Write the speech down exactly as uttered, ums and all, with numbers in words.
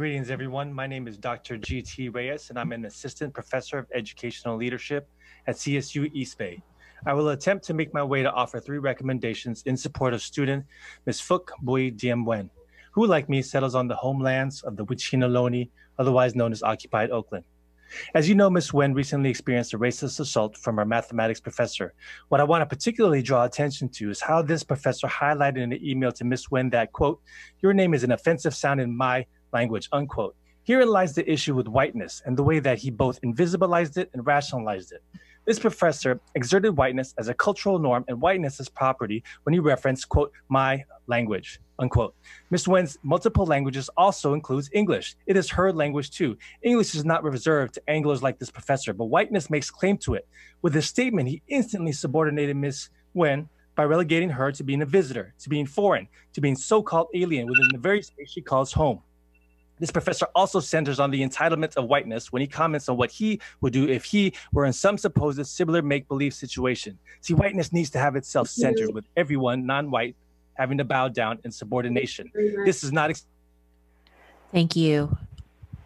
Greetings, everyone. My name is Doctor G T Reyes, and I'm an assistant professor of educational leadership at C S U East Bay. I will attempt to make my way to offer three recommendations in support of student Miz Phuc Bui Diem Nguyen, who, like me, settles on the homelands of the Wichinoloni, otherwise known as occupied Oakland. As you know, Miz Nguyen recently experienced a racist assault from her mathematics professor. What I want to particularly draw attention to is how this professor highlighted in an email to Miz Nguyen that, quote, "Your name is an offensive sound in my language," unquote. Herein lies the issue with whiteness and the way that he both invisibilized it and rationalized it. This professor exerted whiteness as a cultural norm and whiteness as property when he referenced, quote, "my language," unquote. Miz Nguyen's multiple languages also includes English. It is her language too. English is not reserved to Anglos like this professor, but whiteness makes claim to it. With his statement, he instantly subordinated Miz Nguyen by relegating her to being a visitor, to being foreign, to being so-called alien within the very space she calls home. This professor also centers on the entitlement of whiteness when he comments on what he would do if he were in some supposed similar make-believe situation. See, whiteness needs to have itself centered with everyone non-white having to bow down in subordination. This is not... Thank you.